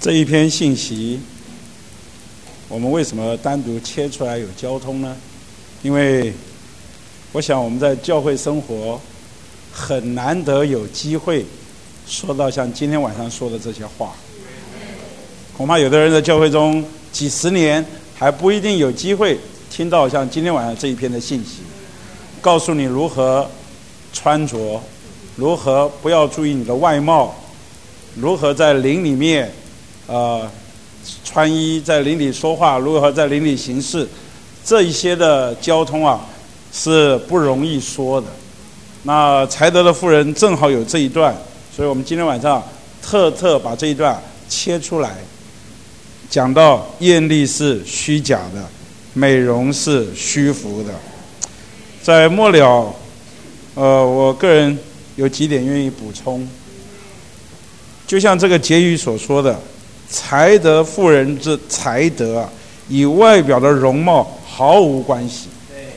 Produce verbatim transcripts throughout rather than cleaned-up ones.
这一篇信息，我们为什么单独切出来有交通呢？因为我想我们在教会生活很难得有机会说到像今天晚上说的这些话，恐怕有的人在教会中几十年还不一定有机会听到像今天晚上这一篇的信息，告诉你如何穿着，如何不要注意你的外貌，如何在灵里面呃穿衣，在灵里说话，如何在灵里行事，这一些的交通啊是不容易说的。那才德的妇人正好有这一段，所以我们今天晚上特特把这一段切出来，讲到艳丽是虚假的，美容是虚浮的。在末了，呃，我个人有几点愿意补充。就像这个结语所说的，才德妇人之才德啊，与外表的容貌毫无关系。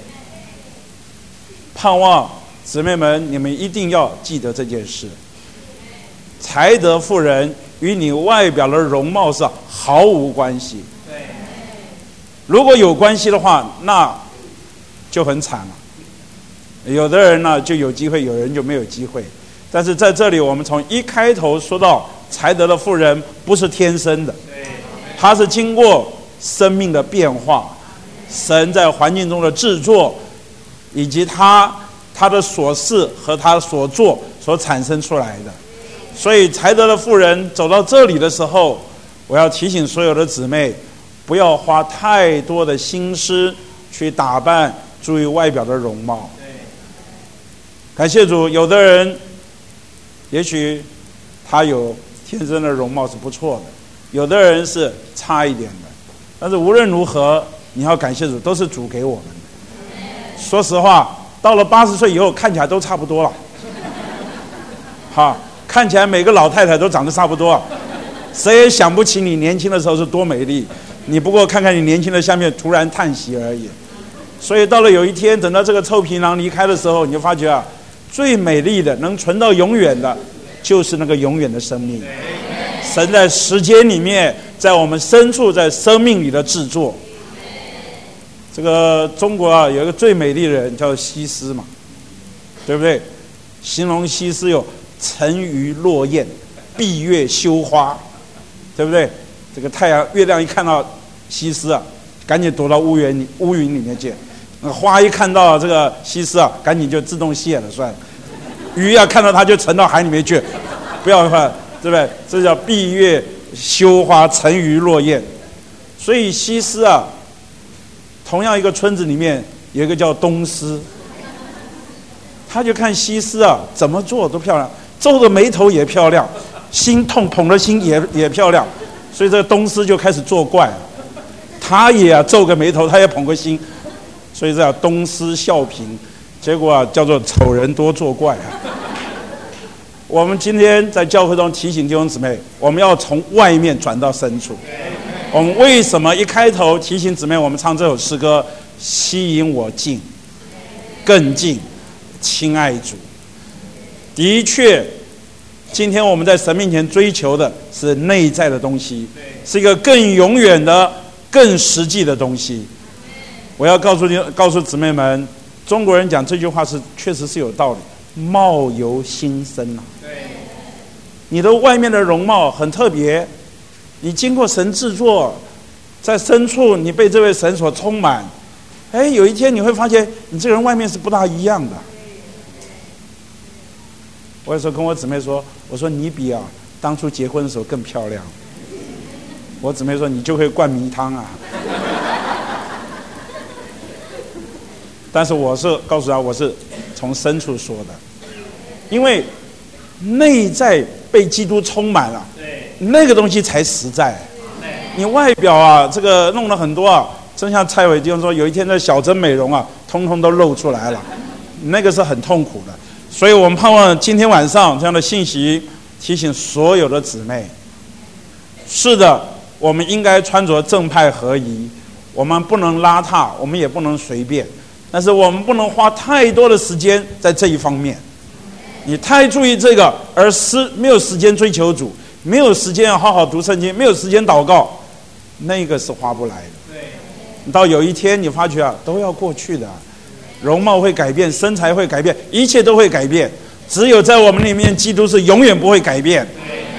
盼望姊妹们，你们一定要记得这件事。才德妇人与你外表的容貌是毫无关系。如果有关系的话，那就很惨了。有的人呢就有机会，有人就没有机会。但是在这里，我们从一开头说到才德的妇人不是天生的，她是经过生命的变化，神在环境中的制作，以及她她的所事和她所做所产生出来的。所以才德的妇人走到这里的时候，我要提醒所有的姊妹，不要花太多的心思去打扮，注意外表的容貌。感谢主，有的人也许他有天生的容貌是不错的，有的人是差一点的，但是无论如何，你要感谢主，都是主给我们的。说实话，到了八十岁以后，看起来都差不多了。好，看起来每个老太太都长得差不多，谁也想不起你年轻的时候是多美丽，你不过看看你年轻的下面突然叹息而已。所以到了有一天，等到这个臭皮囊离开的时候，你就发觉啊，最美丽的能存到永远的就是那个永远的生命。神在时间里面，在我们深处，在生命里的制作。这个中国啊有一个最美丽的人叫西施嘛，对不对？形容西施有沉鱼落雁，闭月羞花，对不对？这个太阳月亮一看到西施啊，赶紧躲到乌云里乌云里面去。那花一看到这个西施啊，赶紧就自动谢了算了。鱼啊看到它就沉到海里面去，不要看，对不对？这叫闭月羞花，沉鱼落雁。所以西施啊，同样一个村子里面有一个叫东施，他就看西施啊怎么做都漂亮，皱着眉头也漂亮，心痛捧着心也也漂亮，所以这个东施就开始作怪了。他也啊皱个眉头，他也捧个心，所以这叫东施效颦，结果啊叫做丑人多作怪啊。我们今天在教会中提醒弟兄姊妹，我们要从外面转到深处。我们为什么一开头提醒姊妹我们唱这首诗歌，吸引我近，更近，亲爱主。的确，今天我们在神面前追求的是内在的东西，是一个更永远的、更实际的东西。我要告诉你，告诉姊妹们，中国人讲这句话是确实是有道理，貌由心生啊。你的外面的容貌很特别，你经过神制作，在深处你被这位神所充满，哎，有一天你会发现你这个人外面是不大一样的。我有时候跟我姊妹说，我说你比啊当初结婚的时候更漂亮。我姊妹说你就会灌迷汤啊。但是我是告诉他，我是从深处说的，因为内在被基督充满了，那个东西才实在。你外表啊，这个弄了很多啊，真像蔡伟弟兄说，有一天的小针美容啊，通通都露出来了，那个是很痛苦的。所以我们盼望今天晚上这样的信息提醒所有的姊妹，是的，我们应该穿着正派合宜，我们不能邋遢，我们也不能随便，但是我们不能花太多的时间在这一方面。你太注意这个，而失没有时间追求主， 没有时间好好读圣经，没有时间祷告，那个是划不来的。对，到有一天你发觉啊，都要过去的，容貌会改变，身材会改变，一切都会改变。只有在我们里面，基督是永远不会改变。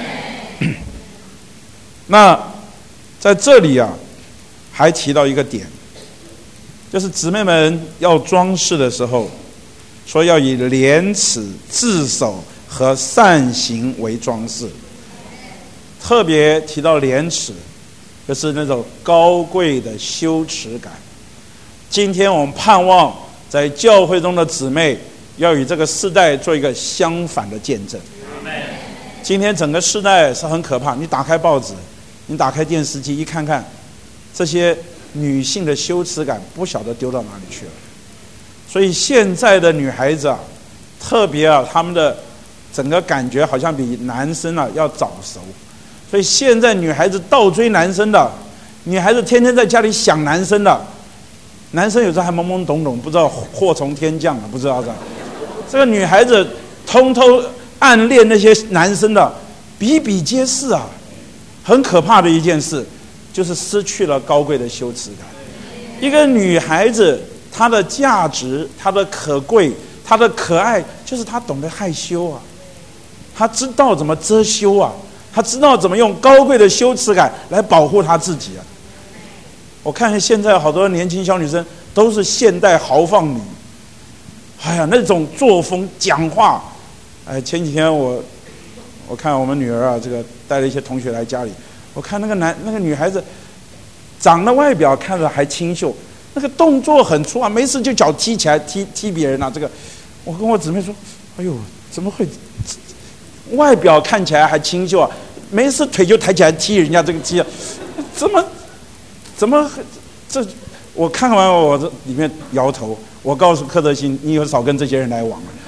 那在这里啊，还提到一个点，就是姊妹们要装饰的时候，说要以廉耻、自守和善行为装饰。特别提到廉耻，就是那种高贵的羞耻感。今天我们盼望在教会中的姊妹要与这个世代做一个相反的见证。今天整个世代是很可怕，你打开报纸，你打开电视机一看看，这些女性的羞耻感不晓得丢到哪里去了。所以现在的女孩子啊，特别啊，她们的整个感觉好像比男生啊要早熟。所以现在女孩子倒追男生的，女孩子天天在家里想男生的，男生有时候还懵懵懂懂，不知道祸从天降了，不知道的。这个女孩子偷偷暗恋那些男生的，比比皆是啊，很可怕的一件事，就是失去了高贵的羞耻感。一个女孩子，她的价值、她的可贵、她的可爱，就是她懂得害羞啊，她知道怎么遮羞啊。他知道怎么用高贵的羞耻感来保护他自己啊！我看现在好多年轻小女生都是现代豪放女，哎呀，那种作风、讲话，哎，前几天我我看我们女儿啊，这个带了一些同学来家里，我看那个男那个女孩子，长得外表看着还清秀，那个动作很粗啊，没事就脚踢起来，踢踢别人啊！这个，我跟我姊妹说，哎呦，怎么会？外表看起来还清秀啊，没事腿就抬起来踢人家这个踢啊，怎么怎么这？我看完我这里面摇头，我告诉柯德兴，你以后少跟这些人来往了。